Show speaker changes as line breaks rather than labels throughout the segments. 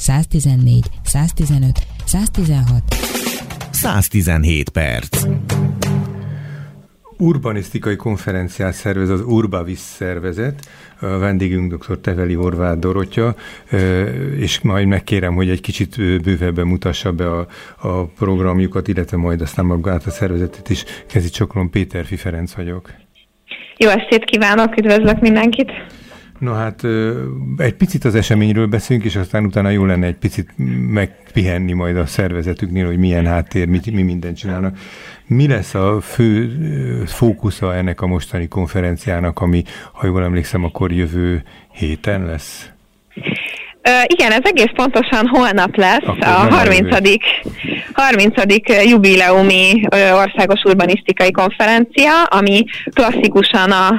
114, 115, 116,
117 perc.
Urbanisztikai konferenciát szervez az Urbavis szervezet, a vendégünk dr. Teveli Horváth Dorottya, és majd megkérem, hogy egy kicsit bővebben mutassa be a programjukat, illetve majd aztán magát a szervezetet is. Kezi-Csoklón, Péterfi Ferenc vagyok.
Jó estét kívánok, üdvözlök mindenkit!
Na hát egy picit az eseményről beszélünk, és aztán utána jó lenne egy picit megpihenni majd a szervezetüknél, hogy milyen háttér, mi mindent csinálnak. Mi lesz a fő fókusza ennek a mostani konferenciának, ami, ha jól emlékszem, akkor jövő héten lesz?
Igen, ez egész pontosan holnap lesz, akkor a 30. jubileumi országos urbanisztikai konferencia, ami klasszikusan az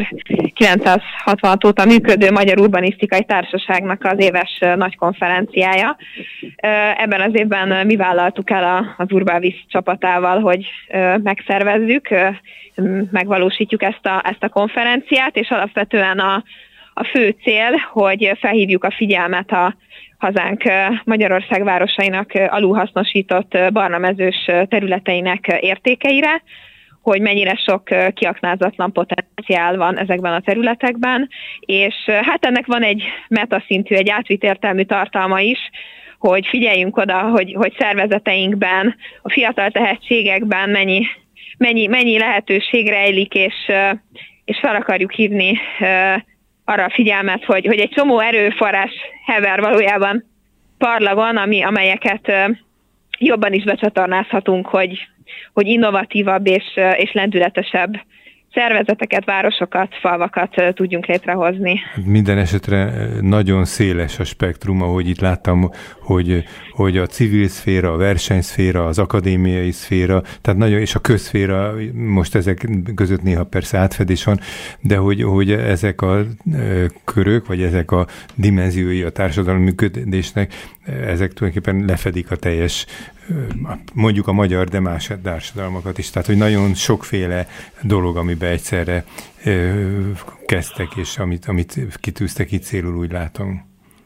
1966 óta működő Magyar Urbanisztikai Társaságnak az éves nagy konferenciája. Ebben az évben mi vállaltuk el az Urbavis csapatával, hogy megszervezzük, megvalósítjuk ezt a konferenciát, és alapvetően a fő cél, hogy felhívjuk a figyelmet a hazánk Magyarország városainak alulhasznosított barnamezős területeinek értékeire, hogy mennyire sok kiaknázatlan potenciál van ezekben a területekben, és hát ennek van egy metaszintű, egy átvitt értelmű tartalma is, hogy figyeljünk oda, hogy szervezeteinkben, a fiatal tehetségekben mennyi lehetőség rejlik, és fel akarjuk hívni arra a figyelmet, hogy egy csomó erőforrás hever valójában parlagon, amelyeket jobban is becsatornázhatunk, hogy innovatívabb és lendületesebb szervezeteket, városokat, falvakat tudjunk létrehozni.
Minden esetre nagyon széles a spektrum, ahogy itt láttam, hogy a civil szféra, a versenyszféra, az akadémiai szféra, tehát nagyon, és a közszféra, most ezek között néha persze átfedés van, de hogy ezek a körök, vagy ezek a dimenziói a társadalmi működésnek, ezek tulajdonképpen lefedik a teljes, mondjuk a magyar, de más társadalmakat is. Tehát, hogy nagyon sokféle dolog, amiben egyszerre kezdtek, és amit kitűztek itt célul, úgy látom.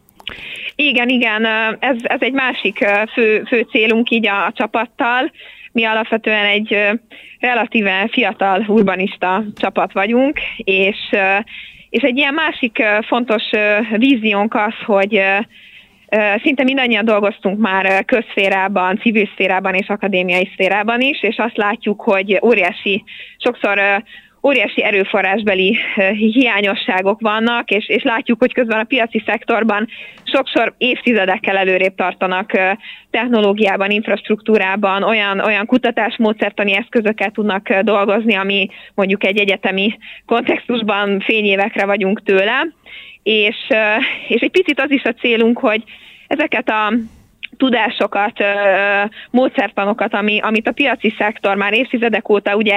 Igen, ez egy másik fő célunk így a csapattal. Mi alapvetően egy relatíve fiatal urbanista csapat vagyunk, és egy ilyen másik fontos víziónk az, hogy szinte mindannyian dolgoztunk már közszférában, civil szférában és akadémiai szférában is, és azt látjuk, hogy sokszor óriási erőforrásbeli hiányosságok vannak, és látjuk, hogy közben a piaci szektorban sokszor évtizedekkel előrébb tartanak technológiában, infrastruktúrában, olyan kutatásmódszertani eszközökkel tudnak dolgozni, ami mondjuk egy egyetemi kontextusban fényévekre vagyunk tőle, és egy picit az is a célunk, hogy ezeket a tudásokat, módszertanokat, amit a piaci szektor már évtizedek óta ugye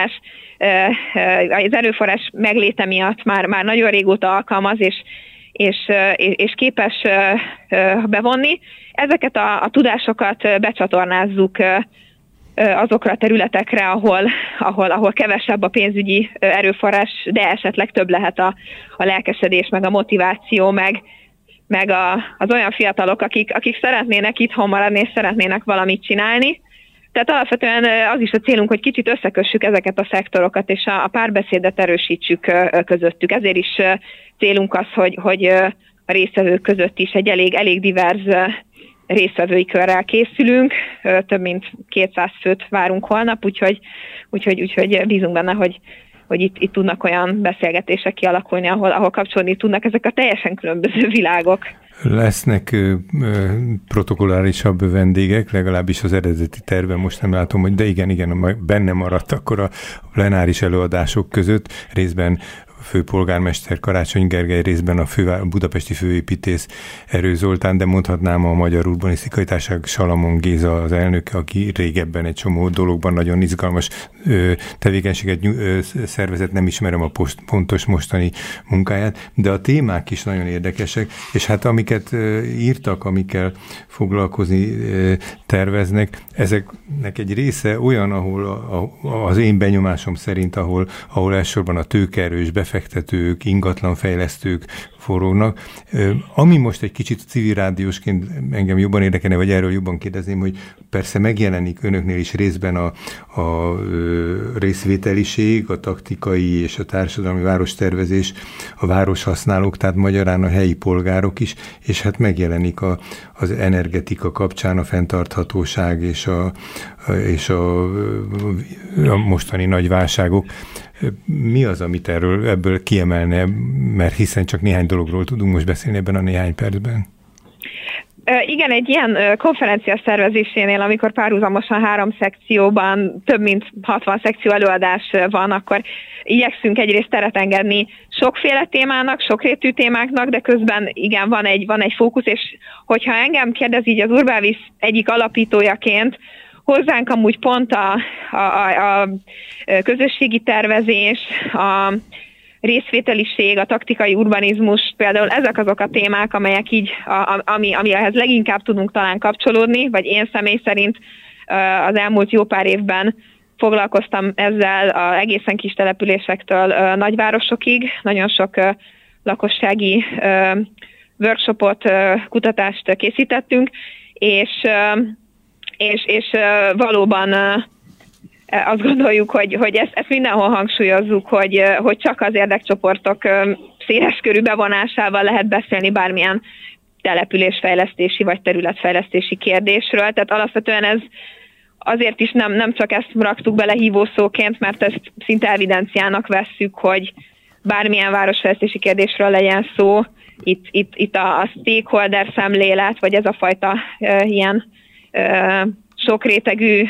az erőforrás megléte miatt már nagyon régóta alkalmaz, és képes bevonni. Ezeket a tudásokat becsatornázzuk azokra a területekre, ahol kevesebb a pénzügyi erőforrás, de esetleg több lehet a lelkesedés, meg a motiváció, meg az olyan fiatalok, akik szeretnének itthon maradni, és szeretnének valamit csinálni. Tehát alapvetően az is a célunk, hogy kicsit összekössük ezeket a szektorokat, és a párbeszédet erősítsük közöttük. Ezért is célunk az, hogy a résztvevők között is egy elég divers résztvevői körrel készülünk. Több mint 200 főt várunk holnap, úgyhogy bízunk benne, hogy itt tudnak olyan beszélgetések kialakulni, ahol kapcsolódni tudnak ezek a teljesen különböző világok.
Lesznek protokollárisabb vendégek, legalábbis az eredeti tervben most nem látom, hogy de igen, benne maradt akkor a plenáris előadások között, részben főpolgármester Karácsony Gergely, részben a budapesti főépítész Erő Zoltán, de mondhatnám a Magyar Urbanisztikai Társaság Salamon Géza az elnök, aki régebben egy csomó dologban nagyon izgalmas tevékenységet szervezett, nem ismerem a pontos mostani munkáját, de a témák is nagyon érdekesek, és hát amiket írtak, amikkel foglalkozni terveznek, ezeknek egy része olyan, ahol az én benyomásom szerint, ahol elsősorban a tőkeerős befektetés befektetők, ingatlanfejlesztők forognak. Ami most egy kicsit civil rádiósként engem jobban érdekelne, vagy erről jobban kérdezném, hogy persze megjelenik önöknél is részben a részvételiség, a taktikai és a társadalmi várostervezés, a városhasználók, tehát magyarán a helyi polgárok is, és hát megjelenik az energetika kapcsán a fenntarthatóság és a mostani nagy válságok. Mi az, amit ebből kiemelne, mert hiszen csak néhány dologról tudunk most beszélni ebben a néhány percben?
Igen, egy ilyen konferencia szervezésénél, amikor párhuzamosan 3 szekcióban több mint 60 szekció előadás van, akkor igyekszünk egyrészt teret engedni sokféle témának, sokrétű témáknak, de közben igen, van egy fókusz, és hogyha engem kérdez így az Urbávisz egyik alapítójaként, hozzánk amúgy pont a közösségi tervezés, a részvételiség, a taktikai urbanizmus, például ezek azok a témák, amelyek így, amihez leginkább tudunk talán kapcsolódni, vagy én személy szerint az elmúlt jó pár évben foglalkoztam ezzel egészen kis településektől nagyvárosokig. Nagyon sok lakossági workshopot, kutatást készítettünk, és valóban azt gondoljuk, hogy ezt mindenhol hangsúlyozzuk, hogy csak az érdekcsoportok széles körű bevonásával lehet beszélni bármilyen településfejlesztési vagy területfejlesztési kérdésről. Tehát alapvetően ez azért is nem csak ezt raktuk bele hívószóként, mert ezt szinte evidenciának vesszük, hogy bármilyen városfejlesztési kérdésről legyen szó, itt a stakeholder szemlélet, vagy ez a fajta ilyen sokrétegű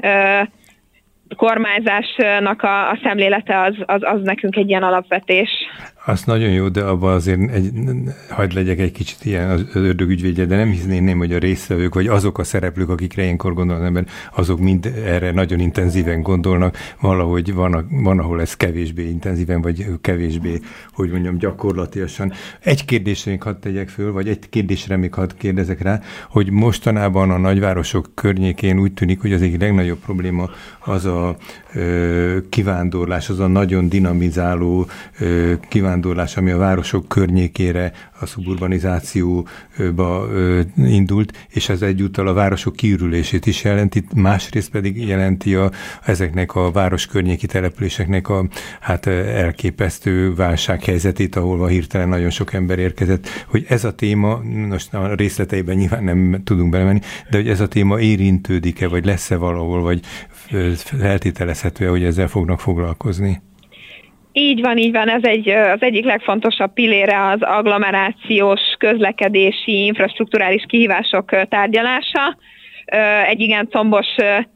kormányzásnak a szemlélete az nekünk egy ilyen alapvetés.
Az nagyon jó, de abban azért hagyd legyek egy kicsit ilyen az ördög ügyvédje, de nem hinném, hogy a résztvevők, vagy azok a szereplők, akikre ilyenkor gondol az ember, azok mind erre nagyon intenzíven gondolnak, valahogy van ahol ez kevésbé intenzíven, vagy kevésbé, hogy mondjam, gyakorlatilag. Egy kérdésre még hadd tegyek föl, vagy egy kérdésre még hadd kérdezek rá, hogy mostanában a nagyvárosok környékén úgy tűnik, hogy az egyik legnagyobb probléma az a kivándorlás, az a nagyon dinamizáló kivándorlás, ami a városok környékére, a szuburbanizációba indult, és ez egyúttal a városok kiürülését is jelenti, másrészt pedig jelenti ezeknek a város környéki településeknek a elképesztő válsághelyzetét, ahol hirtelen nagyon sok ember érkezett, hogy ez a téma, most a részleteiben nyilván nem tudunk belemenni, de hogy ez a téma érintődik-e, vagy lesz-e valahol, vagy feltételezhető-e, hogy ezzel fognak foglalkozni?
Így van, ez az egyik legfontosabb pillére az agglomerációs, közlekedési, infrastrukturális kihívások tárgyalása. Egy igen combos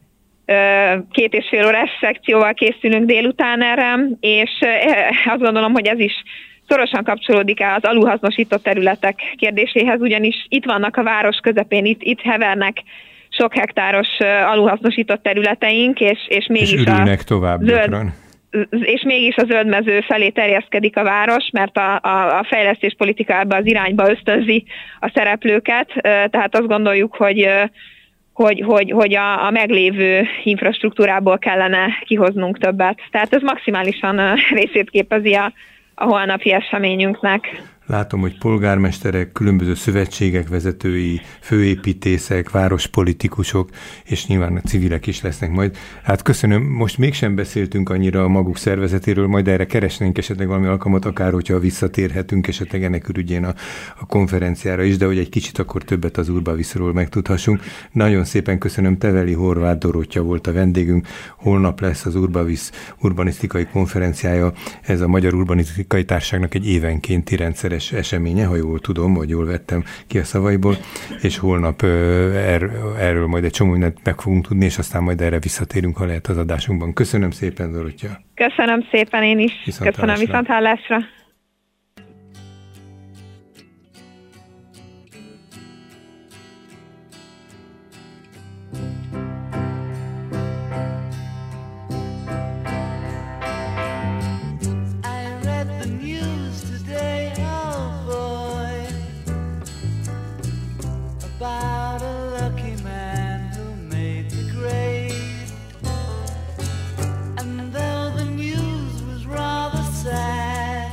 2,5 órás szekcióval készülünk délután erre, és azt gondolom, hogy ez is szorosan kapcsolódik az alulhasznosított területek kérdéséhez, ugyanis itt vannak a város közepén, itt hevernek sok hektáros alulhasznosított területeink, és mégis
ürülnek tovább gyakran.
És mégis a zöldmező felé terjeszkedik a város, mert a fejlesztéspolitika ebbe az irányba ösztönzi a szereplőket, tehát azt gondoljuk, hogy a meglévő infrastruktúrából kellene kihoznunk többet. Tehát ez maximálisan részét képezi a holnapi eseményünknek.
Látom, hogy polgármesterek, különböző szövetségek vezetői, főépítészek, várospolitikusok, és nyilván a civilek is lesznek majd. Hát köszönöm, most mégsem beszéltünk annyira a maguk szervezetéről, majd erre keresnénk esetleg valami alkalmat, akár hogyha visszatérhetünk esetleg ennek ürügyén a konferenciára is, de hogy egy kicsit akkor többet az Urbaviszról megtudhassunk. Nagyon szépen köszönöm, Teveli Horváth Dorottya volt a vendégünk. Holnap lesz az Urbavisz urbanisztikai konferenciája. Ez a Magyar Urbanisztikai Társaságnak egy évenkénti rendszeres eseménye, ha jól tudom, vagy jól vettem ki a szavaiból, és holnap erről majd egy csomó mindent meg fogunk tudni, és aztán majd erre visszatérünk, ha lehet az adásunkban. Köszönöm szépen, Dorottya.
Köszönöm szépen én is. Köszönöm, viszonthallásra.
About a lucky man who made the grade. And though the news was rather sad,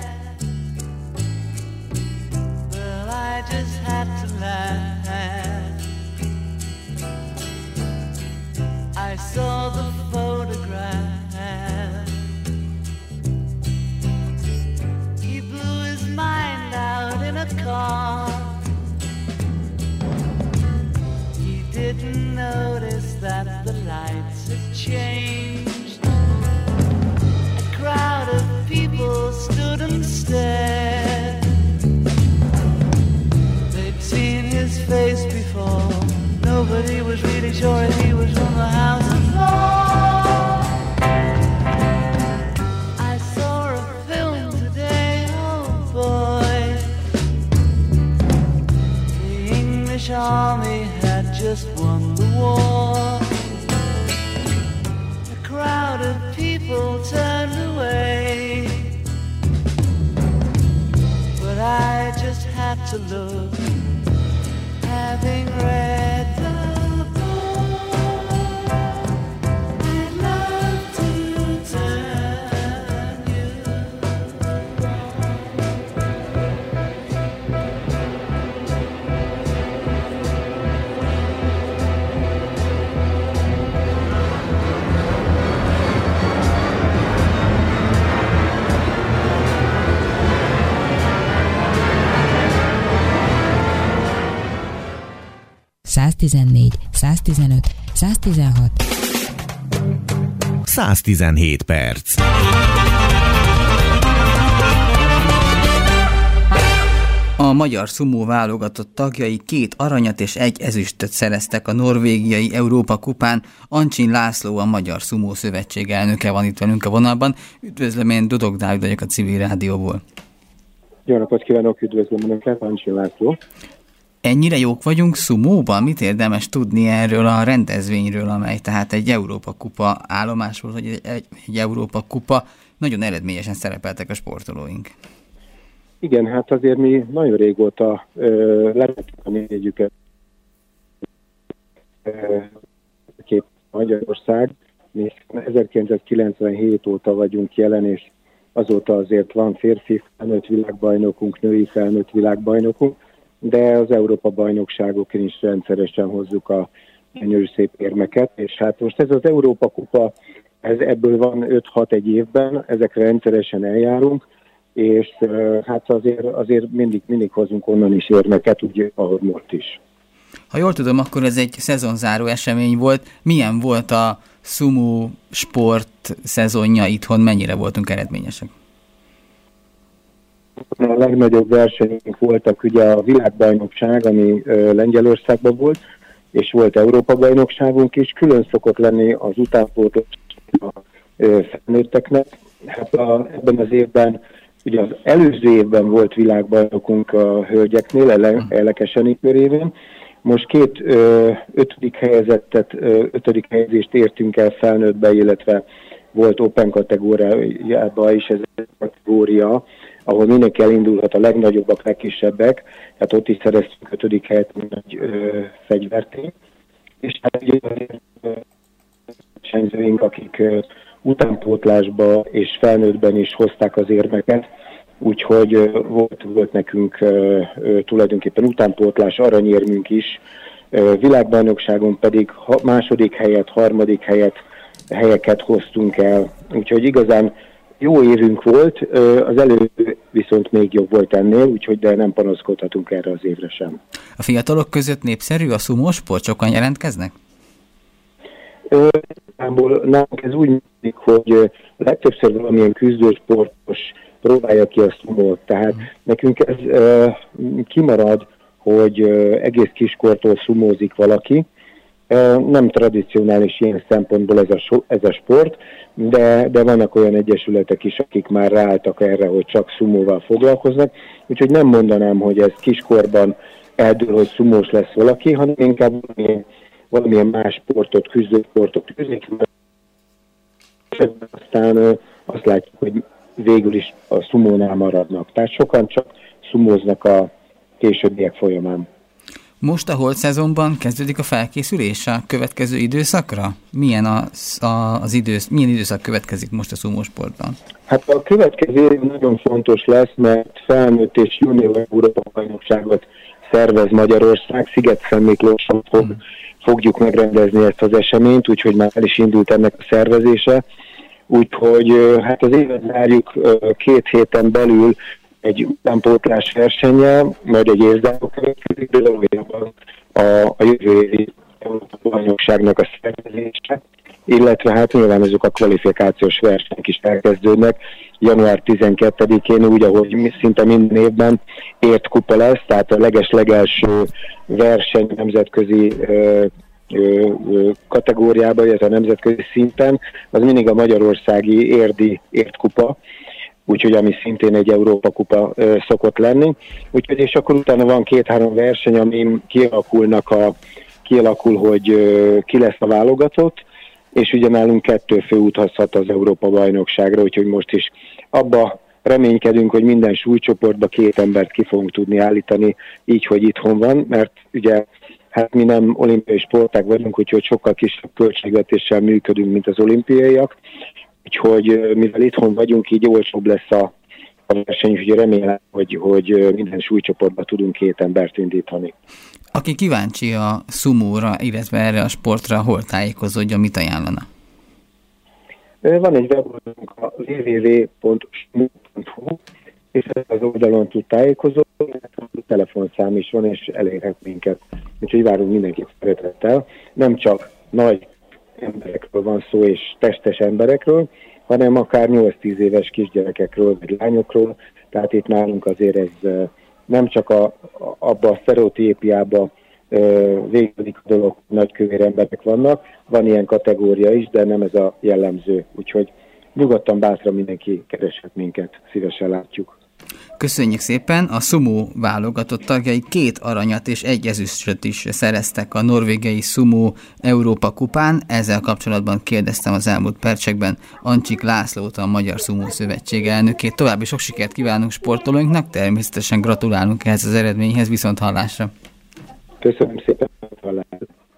face before. Nobody was really sure if he was from the house of law. I saw a film today, oh boy. The English army had just won the war. A crowd of people turned away, but I just had to look, having read the book. I'd love to turn you
...114, 115, 116.
117 perc.
A magyar szumó válogatott tagjai 2 aranyat és 1 ezüstöt szereztek a norvégiai Európa-kupán. Ancsin László, a Magyar Szumó Szövetség elnöke van itt velünk a vonalban. Üdvözlöm, én Dudok Dávid vagyok a Civil Rádióból.
Jó napot kívánok, üdvözlöm Önöket, Ancsin László.
Ennyire jók vagyunk szumóban? Mit érdemes tudni erről a rendezvényről, amely tehát egy Európa-kupa állomás volt, hogy egy Európa-kupa, nagyon eredményesen szerepeltek a sportolóink.
Igen, hát azért mi nagyon régóta levettük a négyüket két Magyarország. Mi 1997 óta vagyunk jelen, és azóta azért van férfi felnőtt világbajnokunk, női felnőtt világbajnokunk, de az Európa-bajnokságokon is rendszeresen hozzuk a gyönyörű szép érmeket, és hát most ez az Európa-kupa, ebből van 5-6 egy évben, ezekre rendszeresen eljárunk, és hát azért mindig hozunk onnan is érmeket, úgy, ahogy most is.
Ha jól tudom, akkor ez egy szezonzáró esemény volt. Milyen volt a szumó sport szezonja itthon, mennyire voltunk eredményesek?
A legnagyobb versenyünk voltak ugye a világbajnokság, ami Lengyelországban volt, és volt Európa-bajnokságunk is. Külön szokott lenni az utánpótlás a felnőtteknek. Hát ebben az évben, ugye az előző évben volt világbajnokunk a hölgyeknél, Elekeseni körében. Most 2 ötödik helyezést értünk el felnőttbe, illetve volt Open kategóriában is ez a kategória, ahol mindenki elindulhat, a legnagyobbak, legkisebbek, hát ott is szereztünk 5. helyet egy fegyvertény. És hát ugye versenyzőink, akik utánpótlásba és felnőttben is hozták az érmeket, úgyhogy volt nekünk tulajdonképpen utánpótlás aranyérmünk is, világbajnokságon pedig 2. helyet, 3. helyeket hoztunk el, úgyhogy igazán jó évünk volt, az előző viszont még jobb volt ennél, úgyhogy de nem panaszkodhatunk erre az évre sem.
A fiatalok között népszerű a szumósport? Sokan jelentkeznek?
Nálunk ez úgy működik, hogy legtöbbször valamilyen küzdősportos próbálja ki a szumót. Tehát nekünk ez kimarad, hogy egész kiskortól szumózik valaki. Nem tradicionális ilyen szempontból ez a sport, de vannak olyan egyesületek is, akik már ráálltak erre, hogy csak szumóval foglalkoznak. Úgyhogy nem mondanám, hogy ez kiskorban eldől, hogy szumós lesz valaki, hanem inkább valamilyen más sportot, küzdősportot küzdik. Aztán azt látjuk, hogy végül is a szumónál maradnak. Tehát sokan csak szumóznak a későbbiek folyamán.
Most a holt szezonban kezdődik a felkészülés a következő időszakra? Milyen milyen időszak következik most a szumósportban? Hát
a következő év nagyon fontos lesz, mert felnőtt és junior Európa-bajnokságot szervez Magyarország, Sziget-Szentmiklóson fogjuk megrendezni ezt az eseményt, úgyhogy már el is indult ennek a szervezése. Úgyhogy hát az évet zárjuk 2 héten belül egy utánpótlás versennyel, majd egy évzáró következik, de valójában a jövő évi Európa-bajnokságnak a szervezése, illetve hát nyilván ezek a kvalifikációs versenyek is elkezdődnek, január 12-én, úgy, ahogy szinte minden évben ért kupa lesz, tehát a legelső verseny nemzetközi kategóriában, illetve a nemzetközi szinten, az mindig a magyarországi érdi ért kupa, úgyhogy ami szintén egy Európa kupa szokott lenni. Úgyhogy és akkor utána van 2-3 verseny, ami kialakul, hogy ki lesz a válogatott, és ugye nálunk 2 fő utazhat az Európa bajnokságra, úgyhogy most is abba reménykedünk, hogy minden súlycsoportba 2 embert ki fogunk tudni állítani, így, hogy itthon van, mert ugye hát mi nem olimpiai sportág vagyunk, úgyhogy sokkal kisebb költségvetéssel működünk, mint az olimpiaiak, úgyhogy mivel itthon vagyunk, így olcsóbb lesz a verseny, úgyhogy remélem, hogy minden súlycsoportba tudunk 2 embert indítani.
Aki kíváncsi a szumóra, illetve erre a sportra, hol tájékozódjon, mit ajánlana?
Van egy weboldalunk, a www.sumo.hu, és az oldalon tud tájékozódni, a telefonszám is van, és elérhet minket. Úgyhogy várunk mindenkit szeretettel. Nem csak nagy emberekről van szó, és testes emberekről, hanem akár 8-10 éves kisgyerekekről, vagy lányokról. Tehát itt nálunk azért ez nem csak abba a sztereotípiába végződik a dolog, nagykövér emberek vannak, van ilyen kategória is, de nem ez a jellemző. Úgyhogy nyugodtan, bátran mindenki kereshet minket, szívesen látjuk.
Köszönjük szépen! A szumó válogatott tagjai 2 aranyat és 1 ezüstöt is szereztek a norvégiai Szumó Európa kupán. Ezzel kapcsolatban kérdeztem az elmúlt percekben Ancsik Lászlót, a Magyar Szumó Szövetség elnökét. További sok sikert kívánunk sportolóinknak, természetesen gratulálunk ehhez az eredményhez, viszont hallásra!
Köszönöm szépen! Hallásra.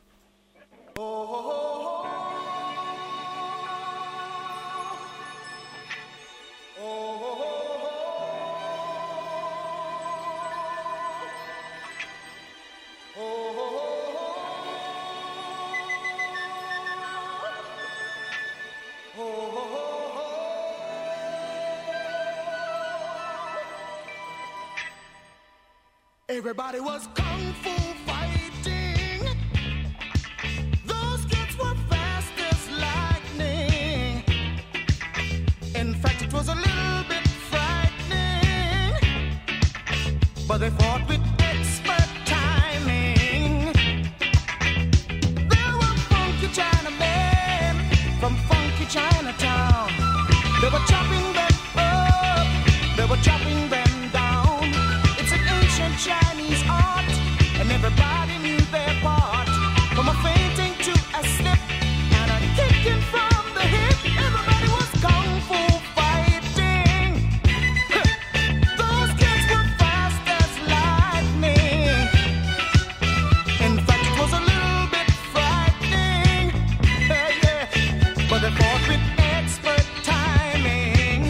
Everybody was kung fu fighting. Those kids were fast as lightning. In fact, it was a little bit frightening, but they fought with expert timing. There were funky Chinamen from funky Chinatown. They were chopping them up, they were chopping them down. It's an ancient Chinese art, and everybody knew their part. From a fainting to a slip and a kicking from the hip, everybody was kung fu fighting. Those kids were fast as lightning. In fact, it was a little bit frightening, yeah. But they fought with expert timing.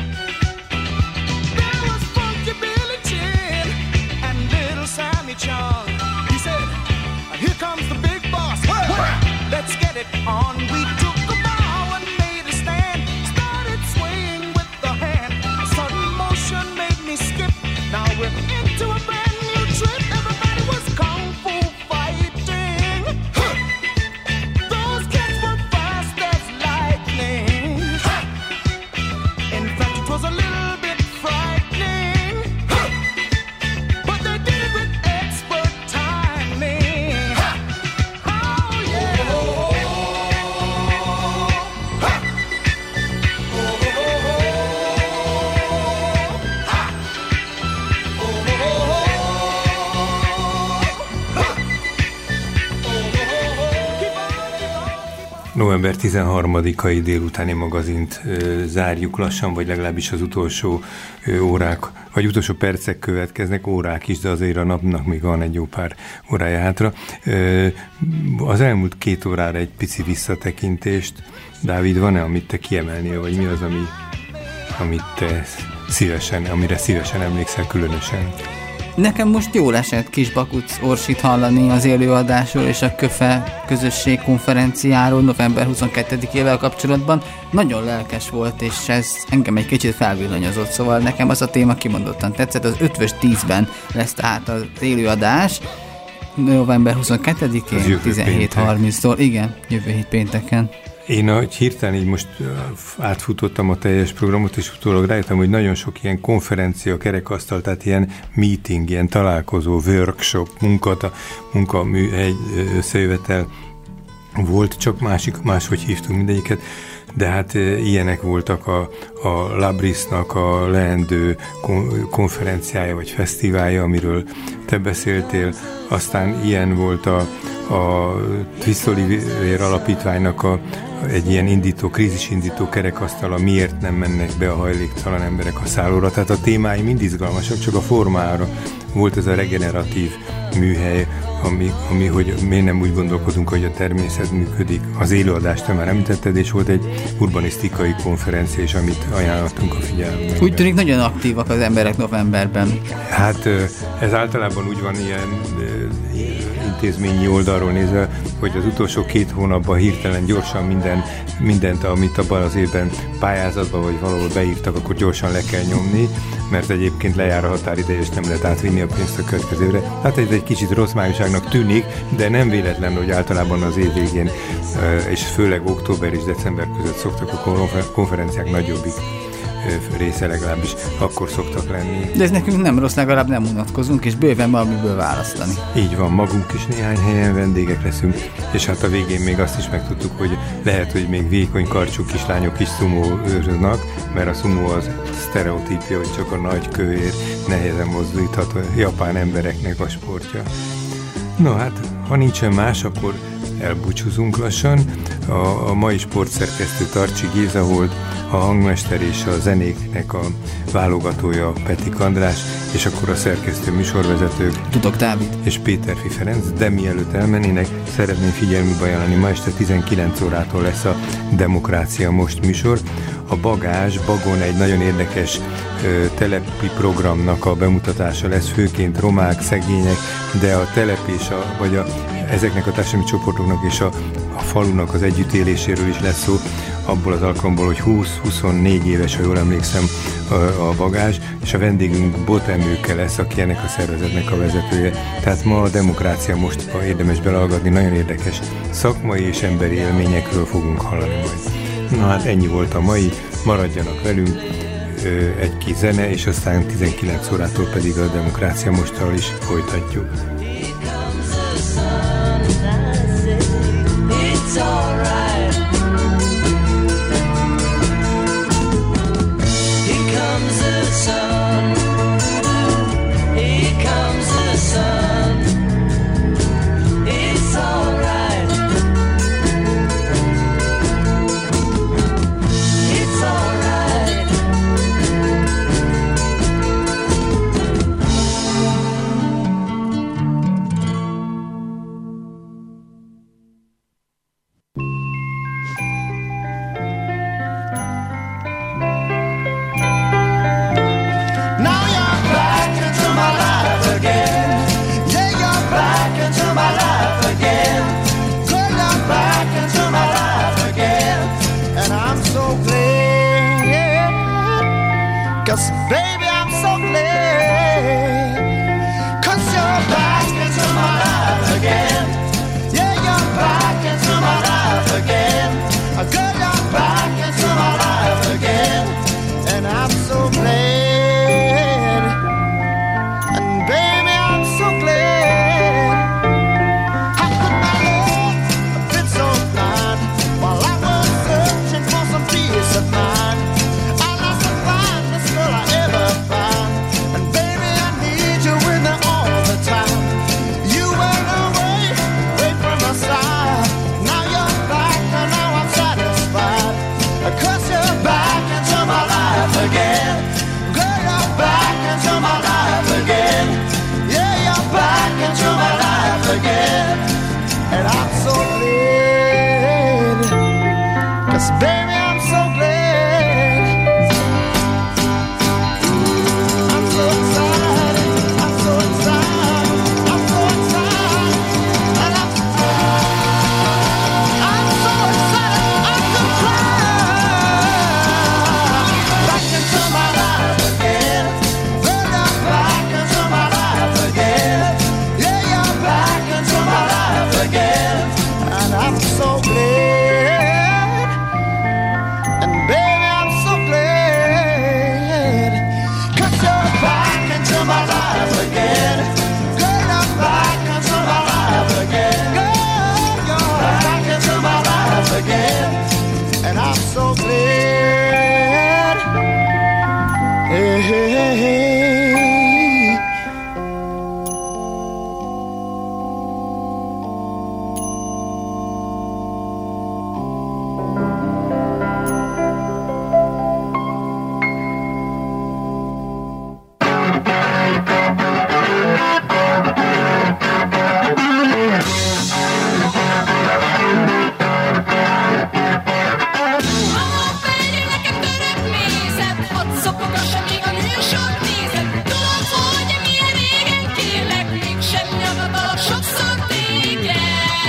There was funky Billy Chin and little Sammy Chung. He said, "Here comes the big boss. Let's get it on." We took a bow and made a stand. Started swaying with the hand. A sudden motion made me skip. Now we're into a brand new trip. Everybody was kung fu fighting. Those kids were fast as lightning. In fact, it was a little bit frightening, but they did it with expert timing. Oh yeah.
November 13-ai délutáni magazint zárjuk lassan, vagy legalábbis az utolsó órák, vagy utolsó percek következnek, órák is, de azért a napnak még van egy jó pár órája hátra. Az elmúlt 2 órára egy pici visszatekintést. Dávid, van-e, amit te kiemelnél, vagy mi az, amit te amire szívesen emlékszel különösen?
Nekem most jól esett Kisbakuc Orsit hallani az élőadásról és a KÖFE közösség konferenciáról november 22-ével kapcsolatban. Nagyon lelkes volt, és ez engem egy kicsit felvillanyozott, szóval nekem az a téma kimondottan tetszett. Az 5-10-ben lesz tehát az élőadás, november 22-én 17:30-tól, igen, jövő hét pénteken.
Én hirtelen így most átfutottam a teljes programot, és utólag rájöttem, hogy nagyon sok ilyen konferencia, kerekasztal, tehát ilyen meeting, ilyen találkozó, workshop, munkaműhely összejövetel volt, csak máshogy hívtunk mindegyiket, de hát ilyenek voltak a Labrisnak a leendő konferenciája vagy fesztiválja, amiről te beszéltél, aztán ilyen volt a Twist Oliver alapítványnak egy ilyen krízisindító kerekasztala, miért nem mennek be a hajléktalan emberek a szállóra. Tehát a témái mind izgalmasak, csak a formára volt ez a regeneratív műhely, ami hogy miért nem úgy gondolkodunk, hogy a természet működik. Az élőadást te már említetted, és volt egy urbanisztikai konferencia is, amit ajánlottunk a figyelmünkbe.
Úgy tűnik, nagyon aktívak az emberek novemberben.
Hát ez általában úgy van ilyen intézményi oldalról nézve, hogy az utolsó 2 hónapban hirtelen gyorsan mindent, amit abban az évben pályázatban vagy valahol beírtak, akkor gyorsan le kell nyomni, mert egyébként lejár a határideje, és nem lehet átvinni a pénzt a következő évre. Hát ez egy kicsit rossz májúságnak tűnik, de nem véletlen, hogy általában az év végén, és főleg október és december között szoktak a konferenciák nagyobbik része legalábbis akkor szoktak lenni.
De ez nekünk nem rossz, legalább nem unatkozunk, és bőven valamiből választani.
Így van, magunk is néhány helyen vendégek leszünk, és hát a végén még azt is megtudtuk, hogy lehet, hogy még vékony karcsú kislányok is szumóznak, mert a szumó az sztereotípia, hogy csak a nagy, kövér, nehezen mozdítható japán embereknek a sportja. No hát, ha nincsen más, akkor elbúcsúzunk lassan. A mai sportszerkesztő Tarcsi Géza volt, a hangmester és a zenéknek a válogatója Petik András, és akkor a szerkesztő műsorvezetők
Tudok Dávid
és Péterfi Ferenc, de mielőtt elmennének, szeretném figyelmükbe ajánlani, ma este 19 órától lesz a Demokrácia Most műsor. A Bagon egy nagyon érdekes telepi programnak a bemutatása lesz, főként romák, szegények, de a telep és ezeknek a társadalmi csoportoknak és a falunak az együttéléséről is lesz szó, abból az alkalomból, hogy 20-24 éves, ha jól emlékszem, a Bagázs, és a vendégünk Botemőke lesz, aki ennek a szervezetnek a vezetője. Tehát ma a Demokrácia Most érdemes belehallgatni, nagyon érdekes szakmai és emberi élményekről fogunk hallani majd. Na hát ennyi volt a mai, maradjanak velünk, egy kis zene, és aztán 19 órától pedig a Demokrácia Mosttal is folytatjuk.
So glad